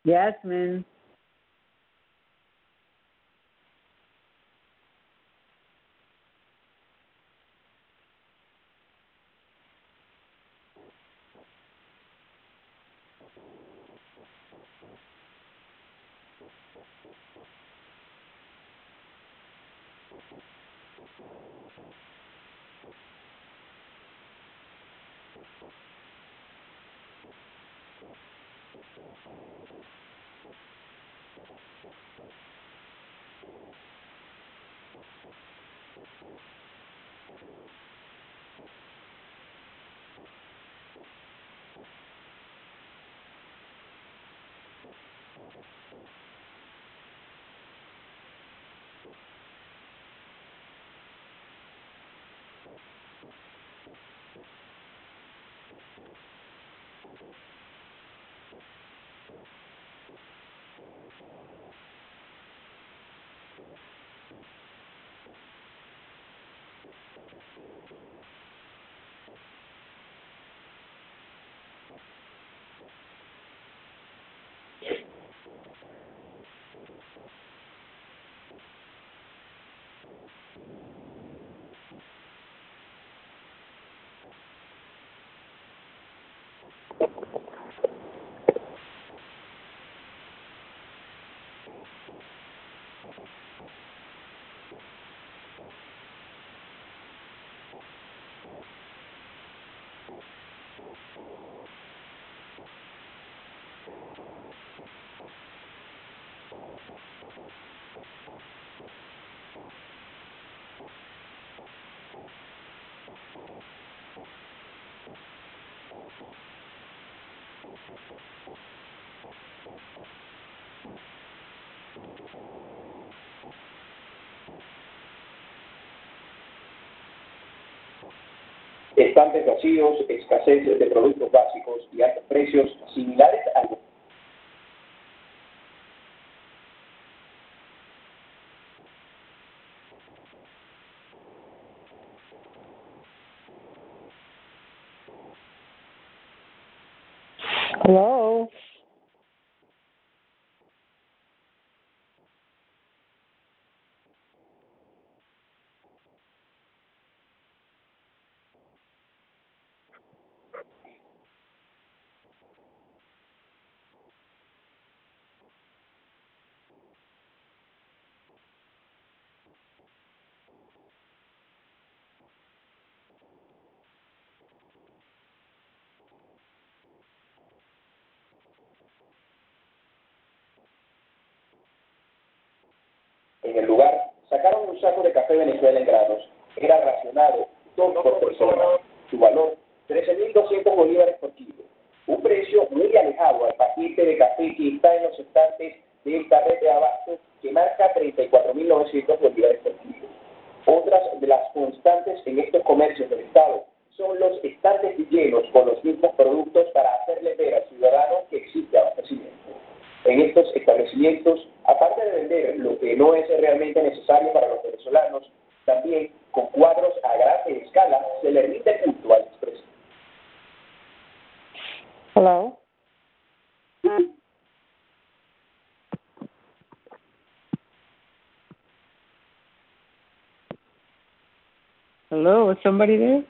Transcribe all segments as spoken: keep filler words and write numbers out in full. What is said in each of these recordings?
Yasmin. Estantes vacíos, escasez de productos básicos y altos precios similares al... Hello. En el lugar, sacaron un saco de café Venezuela en granos. Era racionado, dos por persona. Su valor, trece mil doscientos bolívares por kilo. Un precio muy alejado al paquete de café que está en los estantes de esta red de abasto que marca treinta y cuatro mil novecientos bolívares por kilo. Otras de las constantes en estos comercios del Estado son los estantes llenos con los mismos productos para hacerle ver al ciudadano que existe abastecimiento. En estos establecimientos, aparte de vender lo que no es realmente necesario para los venezolanos, también con cuadros a gran escala se le rinde culto al expreso. Hello. Hello, is somebody there?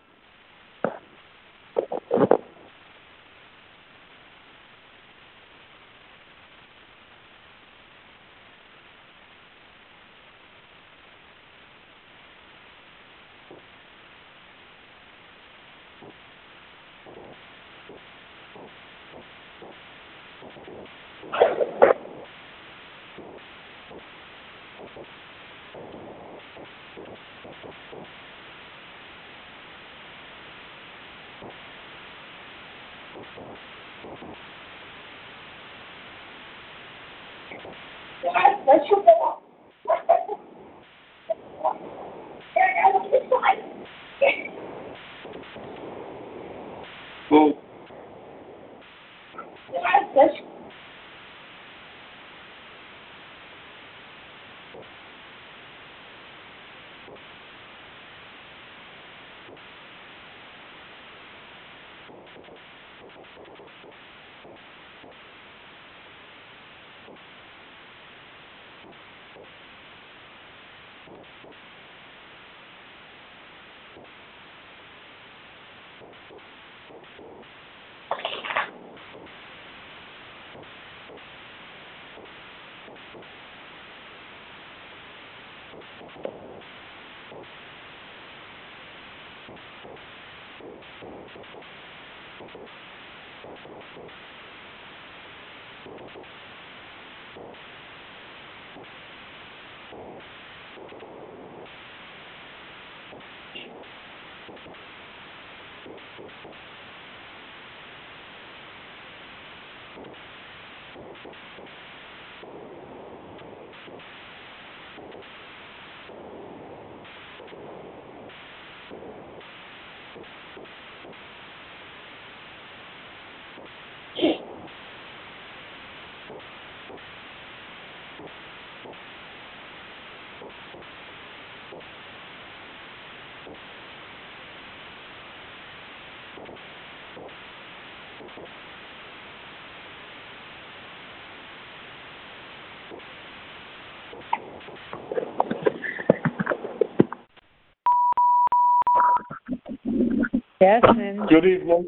Yes, and Good evening.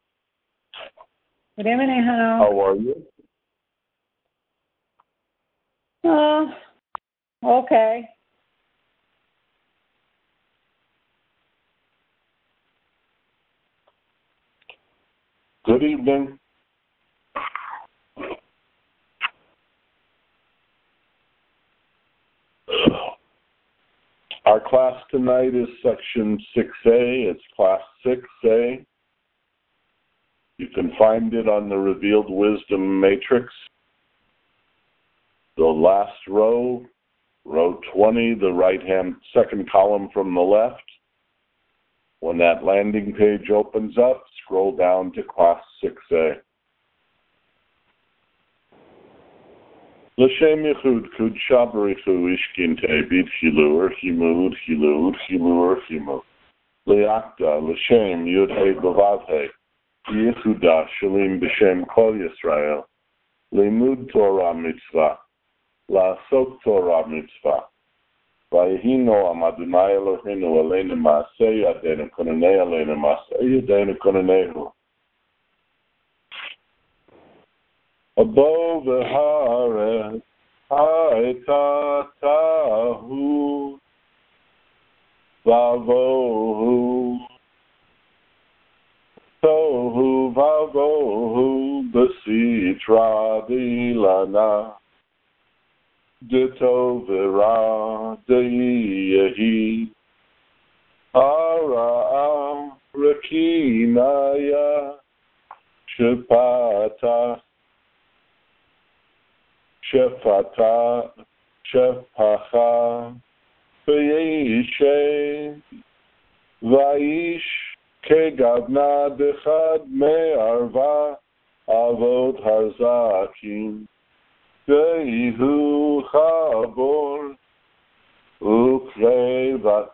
good evening, hello. How are you? Uh, okay. Good evening. Our class tonight is section six A. It's class six A. You can find it on the Revealed Wisdom Matrix. The last row, row twenty, the right-hand second column from the left. When that landing page opens up, scroll down to class six A. L'shem yichud kud shabarichu ishkinte b'tchilu urchimu urchilu urchimu urchimu liakta l'shem yudhei b'vavhei yichuda shalim b'shem kol Yisrael limud Torah mitzvah la'asok Torah mitzvah vayihino am Adonai Eloheinu aleinu ma'aseh yadeinu konanei aleinu ma'aseh yadeinu konanehu. Above the haaretz ha'eta tahu vavohu tohu vavohu b'sitra dilana dito v'ra deyehi hara rekinaya shepata Shefata, Shefacha, Vayishe, Vaish, Kegavna Dechad Me'arva, Avot Harzakim, Dehu Chabor, Ukre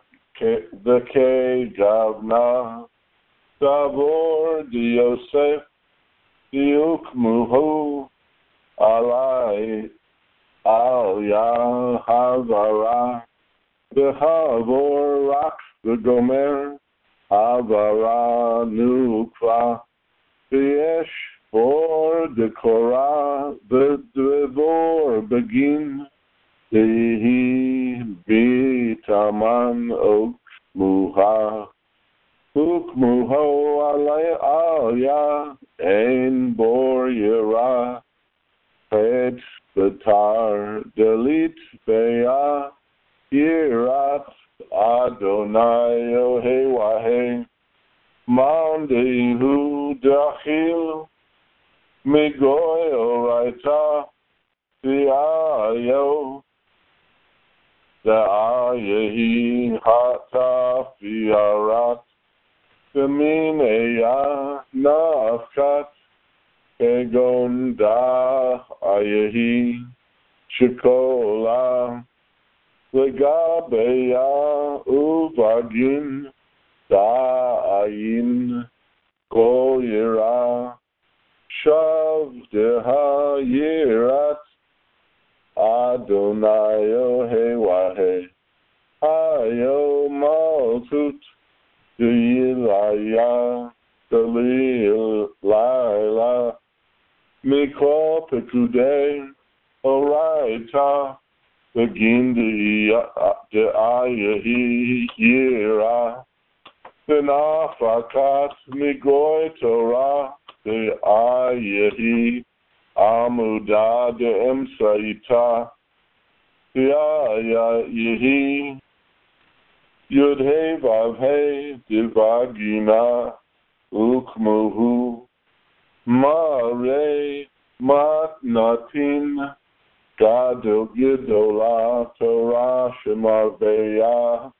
V'Kegavna, Davor Diosef, Diukmuhu, Alai al Yahavara Behavor Rak the Gomer Havara Nukva Biesh for the Korah the Devor Begin Dehi Bitaman Ok Muha Uk Muho Alai al Ya Ein Bor Yera Pet Betar Delit Beya Yirat Adonai Ohewahe Mandehu Dachil Migoyo Raita Fiayo Da'ayehi Hata Fiarat Femineya Nafkat Egon da ayehi shikola legabeya uvagin da ayin kol yira shav deha yirat Adonai Ohewahe Hayo Maltut, Yilaya, Dalil, Laila, Mikol Pekude, Oraita, Begin the Ayahi Yira, the Nafakat, Migoy Torah, the Ayahi, Amuda, the Emsaita, the Ayahi, Yud He Vav He, Divagina, Ukmuhu, Mare, Matnatin, Gadol Gidola, Torah Shemarbeya,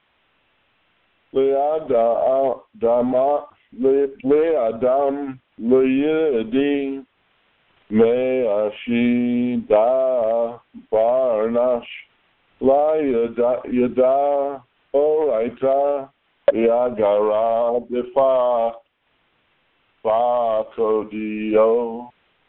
Leada Dama, Leadam, Leyedi, Meashi Da Barnash, La Yada Yada, Oraita, Yagara, Defa, Fakodio,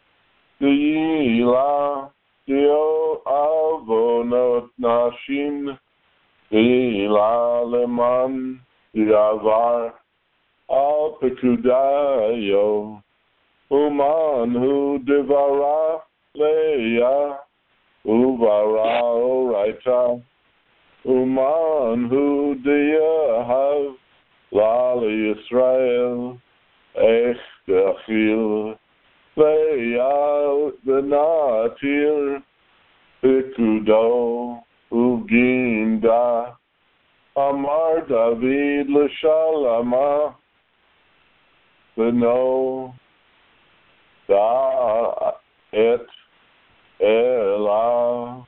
Dila, Dio Avonot Nashin, Dila Leman, Diavar, Al Pekudayo, Uman Hu Devara, Leia, Uvara, Oraita, Uman Hu Diahav, Lali Israel, Ech Dachil, Leia, Benatir, Pekudo, Uginda, Amar David L'Shalama, Beno, Da Et Ela,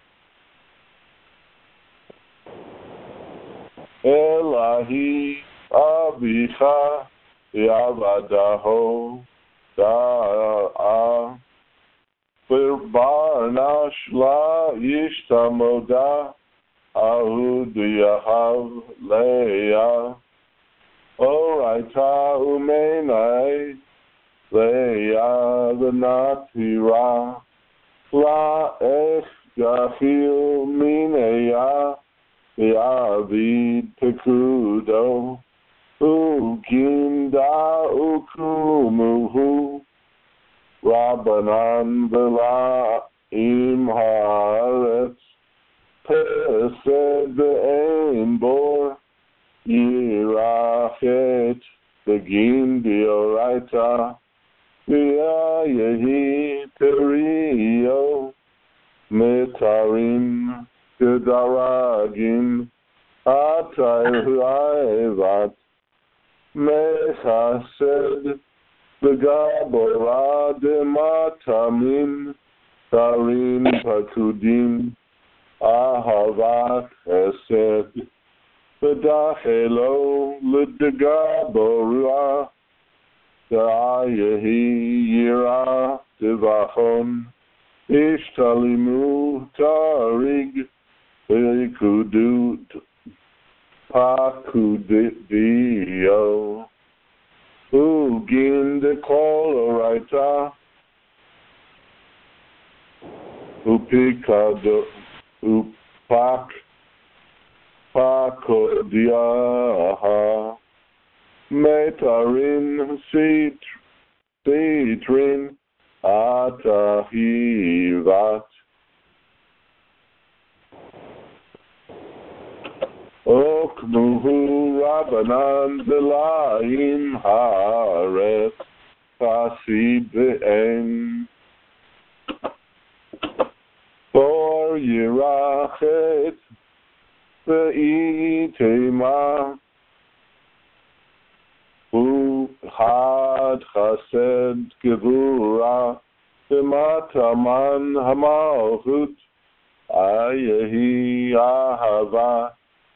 Elahi Abicha Yavadaho Da'a Barnash La Yishtamoda Ahud Yahav Leia Oraita Umenai Leia Venatira La Ech Gachil Mineya Yavid Pekudo Uginda Ukumuhu Rabbanan Vela Imharetz Pesed Be'en Bor Yirachet Begin Dioraita Yehi Perio Metarim Kedaragim Atayvat Mechased Begabora Dematamin Tarim Pakudim Ahavat Esed Bedachelo Lidegabora Da'ayehi Yira Devachon Ishtalimu Tarig Pekudut Pakudio Ugin de Koloraita Upikado Upak Pakodiaha Metarin Sit Sitrin Atahivat Oknuhu Rabbanan Belaim Haaret Fasid Be'en For Yirachet Be'itema Had Chased Gevura B'mataman Hamalchut Ayehi Ahava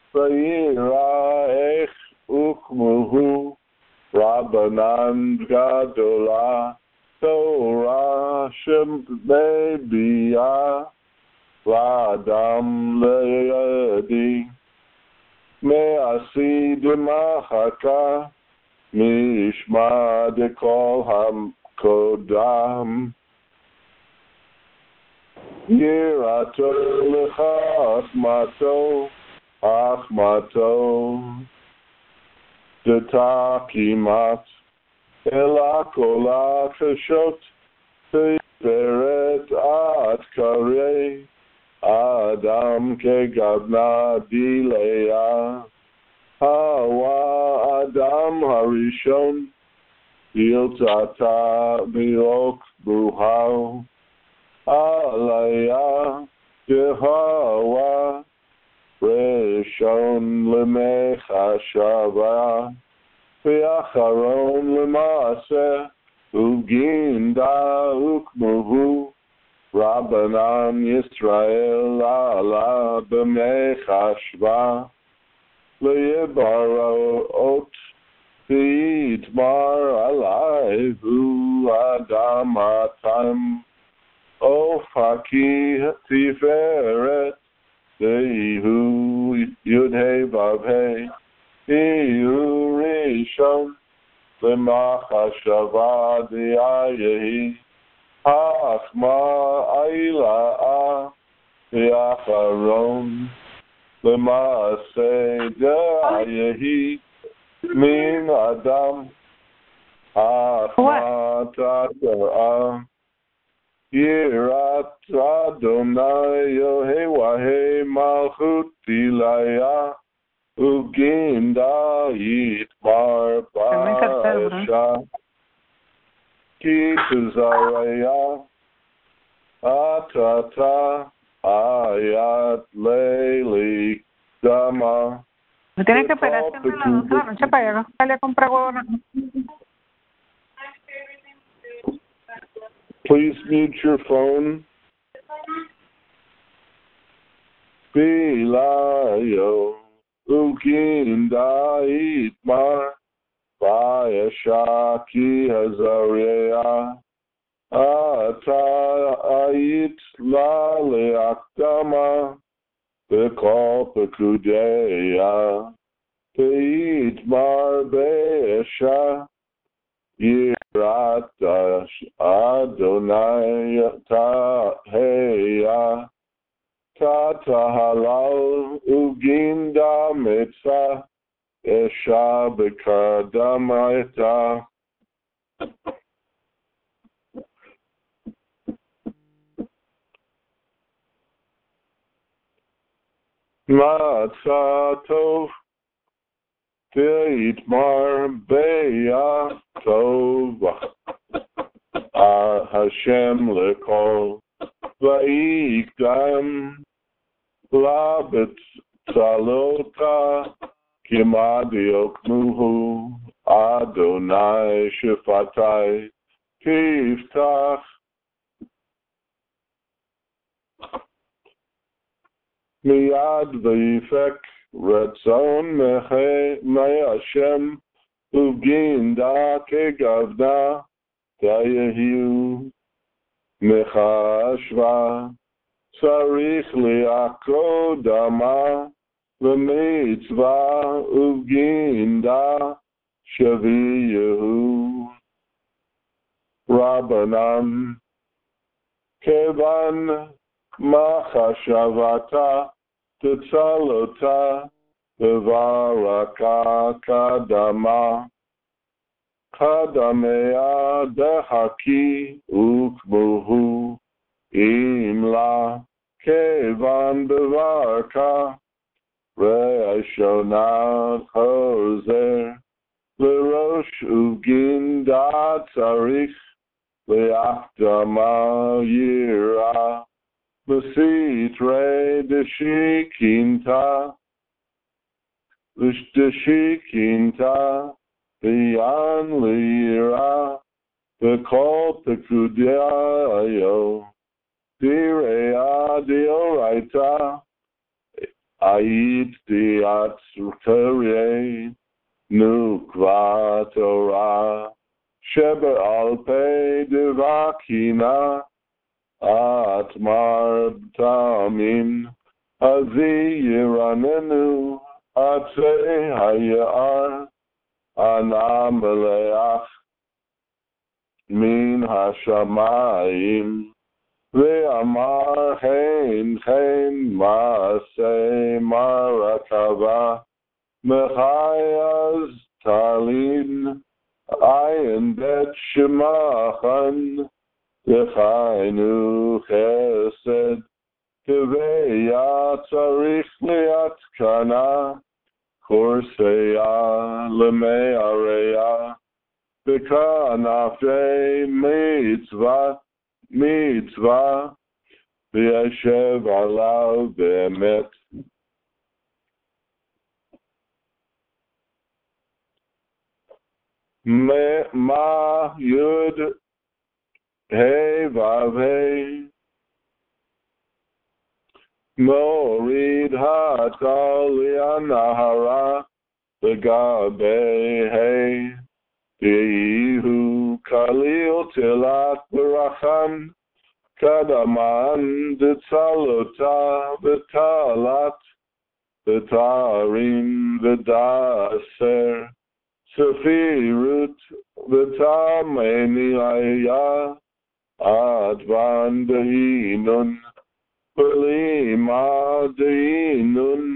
Vayira Ech Ukmuhu Rabbanan Gadola Torah Shem Bebiya V'adam Le'yadi Me'asi Demachaka Mishma Dekol HaKodam Yirato Lechat Mato Achmato Detakimat Ela Kola Kashot Tiferet At Kare Adam Kegavna Dilea Hawa Adam Harishon Iltata Miok Buhau Alaya Yehawa Rishon Lemecha Shava Ve'acharon Lemase Uginda Ukmuhu Rabbanan Yisrael Ala B'mecha Shva Le'yebarot V'yitmar Alayhu Adam Atam Ofaki Tiferet Dehu Yudhei Vavhei Ihu Rishon Lemachashava Diayehi Hachma Aila'a Yacharon Lemase Diayehi Min Adam Hachma Tata'ah Yirat Adonai Yohei Malchut Dilaya Uginda Yitmar Ba'esha Ki Tuzaraya Atata Ayat Leili Dama. ¿Me tienes que esperar siempre a las doce de la noche para ir a salir a comprar huevos? Please mute your phone. Bilayo Uginda Itmar Bayasha Ki Hazaria Ata Ait La Leakdama Bekol Pekudeya Beitmar Bayasha Yirat Adonai Taheya Tata Halal Uginda Mitzah Esha Bekardamaita Matzah Tov Deitmar Beya Tov Hashem Lekol Va'ikdam Labet Salota Kimadiok Muhu Adonai Shifatai Kiftach Miyad V'yifek Retzon Meche Me'ashem Uginda Kegavda Dayehu Mechashva Sarich Liako Dama V'mitzvah Uginda Shaviyahu Rabbanan Kevan Machashavata Tetzalota Devaraka Kadama Kadamea Dehaki Ukmuhu Imla Kevan Devarka Re'eshonat Hoser Lerosh Uginda Tzarich Le'achdama Yira Mesitre Deshikinta Deshikinta Biyan Lira Bekol Pekudiayo Direa Dioraita Ait Diat Tere Nukva Torah Sheber Alpe Devakina Atmar Tamim Azi Yiranenu Atse Hayar Anameleach Min Hashamayim Ve'amar hein hein ma'aseh marakava mechayaz talin ayin bet shemachan Dechainu chesed Keveya tzarich liatkana Korseya lemeareya Bekanafe mitzvah mitzvah V'yeshev alav be'emet Me ma yud Hey vav hey Morid hatal lianahara Begabe hey Yehu kalil tilat baracham Kadaman detzalota betalat Betarim bedaser Sefirut betameni ayah Advan deinun Belima deinun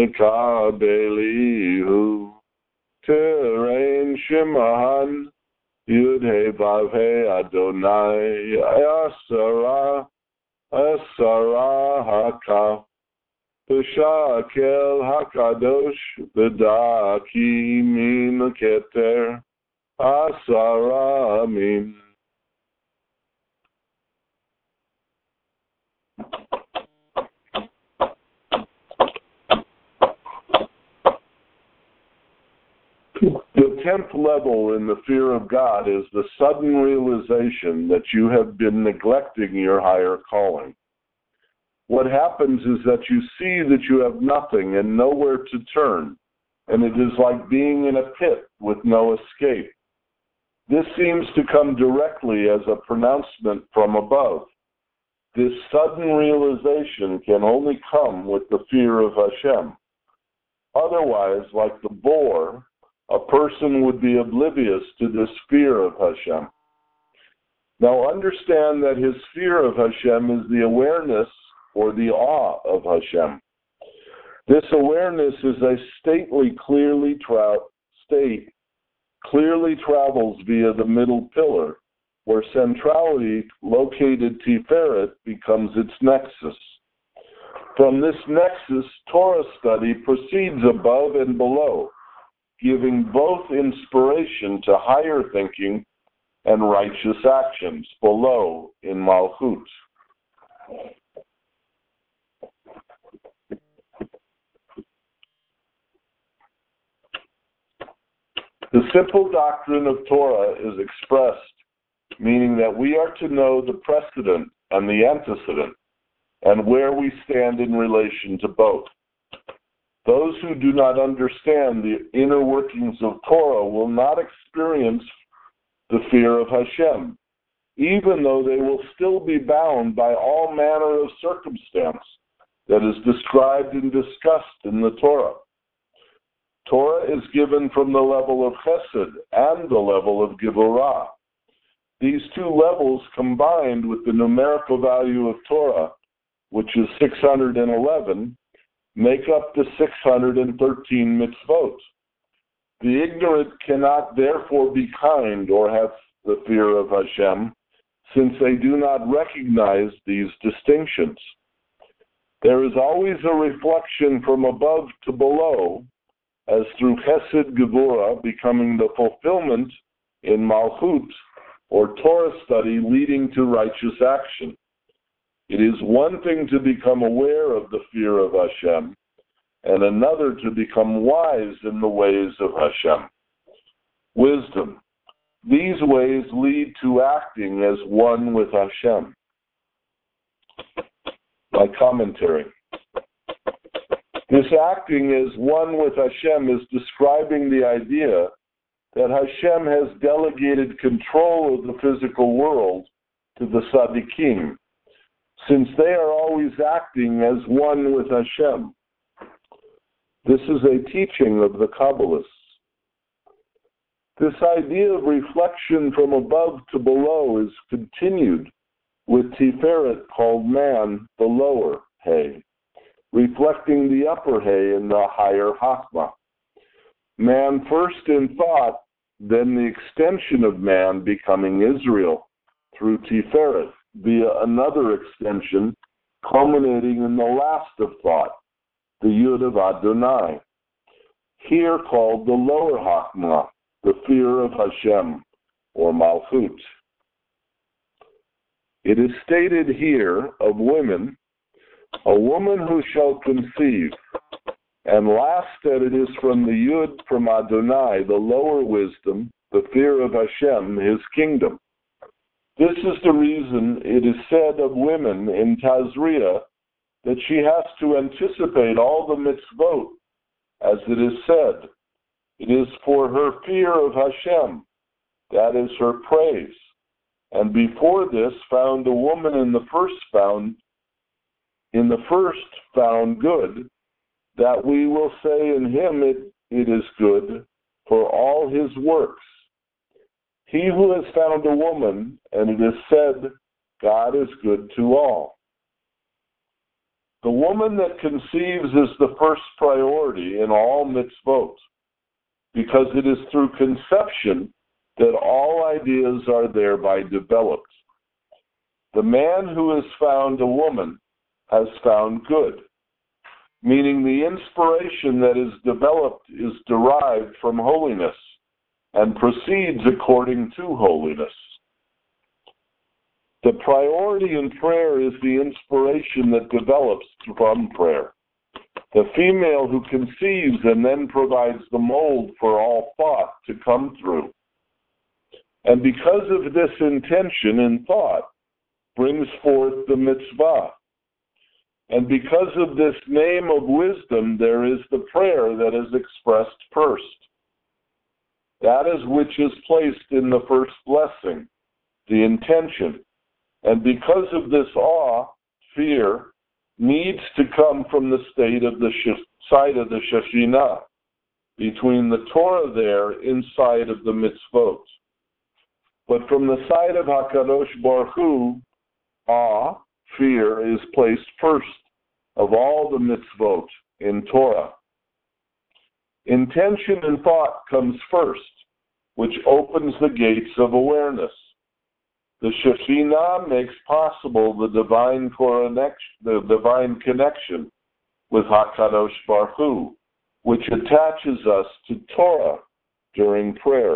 Zekabelihu Terain Shemahan Yudhe Bavhe Adonai Asara Asara Haka Peshakel Hakadosh Bedaki Min Keter Asara Min. The tenth level in the fear of God is the sudden realization that you have been neglecting your higher calling. What happens is that you see that you have nothing and nowhere to turn, and it is like being in a pit with no escape. This seems to come directly as a pronouncement from above. This sudden realization can only come with the fear of Hashem. Otherwise, like the boar, a person would be oblivious to this fear of Hashem. Now understand that his fear of Hashem is the awareness or the awe of Hashem. This awareness is a stately, clearly tra- state, clearly travels via the middle pillar, where centrality, located Tiferet, becomes its nexus. From this nexus, Torah study proceeds above and below, giving both inspiration to higher thinking and righteous actions below in Malchut. The simple doctrine of Torah is expressed, meaning that we are to know the precedent and the antecedent, and where we stand in relation to both. Those who do not understand the inner workings of Torah will not experience the fear of Hashem, even though they will still be bound by all manner of circumstance that is described and discussed in the Torah. Torah is given from the level of Chesed and the level of Gevurah. These two levels combined with the numerical value of Torah, which is six hundred eleven, make up the six hundred thirteen mitzvot. The ignorant cannot therefore be kind or have the fear of Hashem, since they do not recognize these distinctions. There is always a reflection from above to below, as through Chesed Gevurah becoming the fulfillment in Malchut, or Torah study leading to righteous action. It is one thing to become aware of the fear of Hashem, and another to become wise in the ways of Hashem. Wisdom. These ways lead to acting as one with Hashem. My commentary. This acting as one with Hashem is describing the idea that Hashem has delegated control of the physical world to the Tzaddikim, since they are always acting as one with Hashem. This is a teaching of the Kabbalists. This idea of reflection from above to below is continued with Tiferet called man the lower hay, reflecting the upper hay in the higher Chachma. Man first in thought, then the extension of man becoming Israel through Tiferet via another extension culminating in the last of thought, the Yud of Adonai, here called the lower Chachma, the fear of Hashem, or Malchut. It is stated here of women, a woman who shall conceive, and last that it is from the Yud from Adonai, the lower wisdom, the fear of Hashem, his kingdom. This is the reason it is said of women in Tazria that she has to anticipate all the mitzvot, as it is said. It is for her fear of Hashem, that is her praise. And before this found a woman in the first found, in the first found good, that we will say in him it, it is good for all his works. He who has found a woman, and it is said, God is good to all. The woman that conceives is the first priority in all mitzvot, because it is through conception that all ideas are thereby developed. The man who has found a woman has found good, meaning the inspiration that is developed is derived from holiness and proceeds according to holiness. The priority in prayer is the inspiration that develops from prayer. The female who conceives and then provides the mold for all thought to come through. And because of this intention in thought, brings forth the mitzvah. And because of this name of wisdom, there is the prayer that is expressed first. That is which is placed in the first blessing, the intention. And because of this awe, fear, needs to come from the state of the sh- side of the Shekhinah, between the Torah there inside of the mitzvot. But from the side of HaKadosh Baruch Hu, awe, fear, is placed first of all the mitzvot in Torah. Intention and thought comes first, which opens the gates of awareness. The Shekhinah makes possible the divine connection, the divine connection with HaKadosh Baruch Hu, which attaches us to Torah during prayer.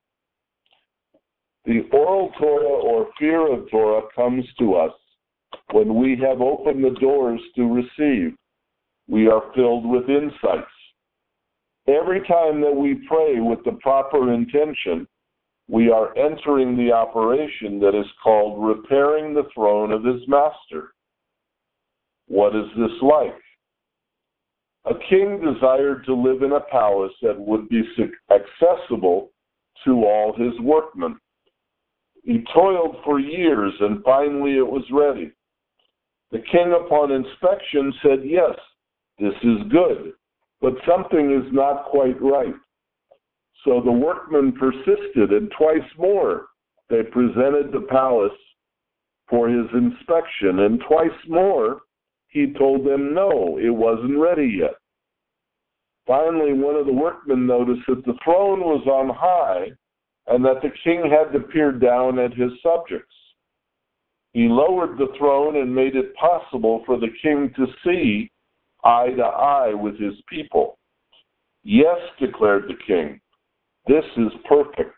The oral Torah or fear of Torah comes to us when we have opened the doors to receive. We are filled with insights. Every time that we pray with the proper intention, we are entering the operation that is called repairing the throne of his master. What is this like? A king desired to live in a palace that would be accessible to all his workmen. He toiled for years, and finally it was ready. The king, upon inspection, said, yes, this is good, but something is not quite right. So the workmen persisted, and twice more they presented the palace for his inspection, and twice more he told them no, it wasn't ready yet. Finally, one of the workmen noticed that the throne was on high and that the king had to peer down at his subjects. He lowered the throne and made it possible for the king to see eye to eye with his people. Yes, declared the king, this is perfect.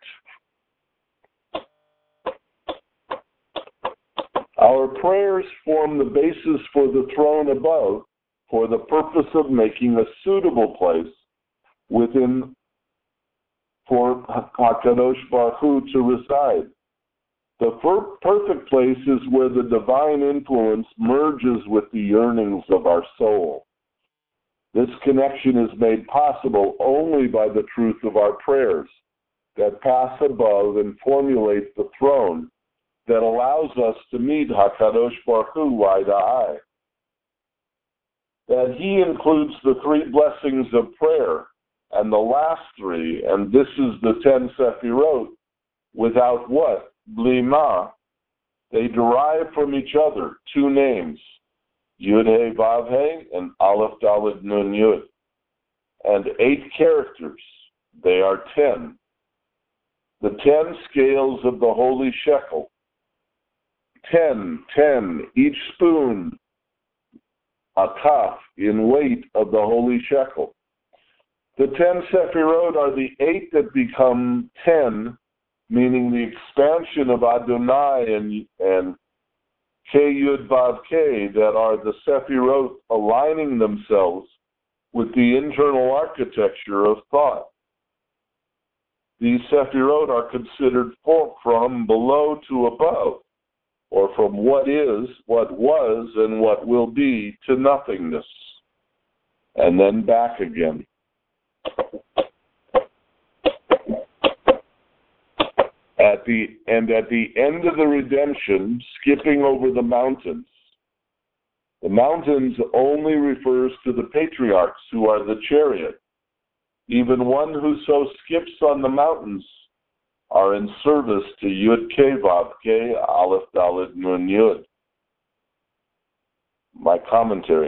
Our prayers form the basis for the throne above for the purpose of making a suitable place within for HaKadosh Baruch Hu to reside. The per- perfect place is where the divine influence merges with the yearnings of our soul. This connection is made possible only by the truth of our prayers that pass above and formulate the throne that allows us to meet HaKadosh Baruch Hu eye to eye. That he includes the three blessings of prayer and the last three, and this is the ten Sefirot, without what? Blima, They derive from each other two names, Yud-He Vav-He and Aleph Daled Nun Yud, and eight characters. They are ten. The ten scales of the holy shekel. Ten, ten, each spoon, a kaf in weight of the holy shekel. The ten Sephirot are the eight that become ten, meaning the expansion of Adonai and, and Ke Yud Vav Ke, that are the Sephirot aligning themselves with the internal architecture of thought. These Sephirot are considered from below to above, or from what is, what was, and what will be to nothingness, and then back again. At the, and at the end of the redemption, skipping over the mountains. The mountains only refers to the patriarchs who are the chariot. Even one who so skips on the mountains are in service to Yud Ke Vav Ke Aleph Daled Nun Yud. My commentary.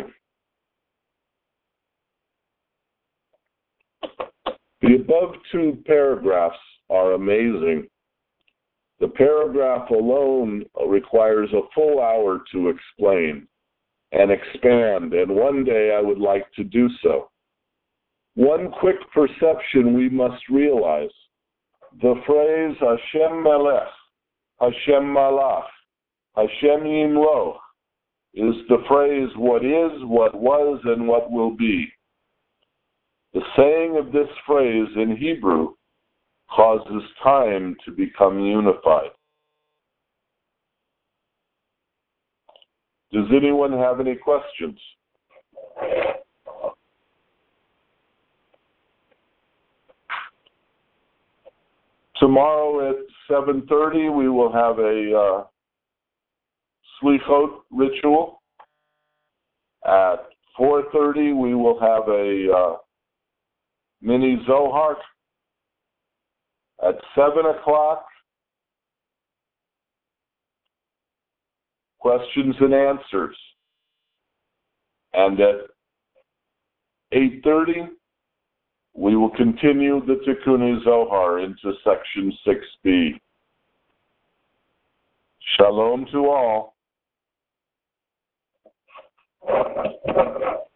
The above two paragraphs are amazing. The paragraph alone requires a full hour to explain and expand, and one day I would like to do so. One quick perception we must realize. The phrase Hashem Melech, Hashem Malach, Hashem Yimloch is the phrase what is, what was, and what will be. The saying of this phrase in Hebrew causes time to become unified. Does anyone have any questions? Tomorrow at seven thirty we will have a uh, Slichot ritual. At four thirty we will have a uh, mini Zohar. At seven o'clock, questions and answers. And at eight thirty, we will continue the Tikkun Zohar into section six B. Shalom to all.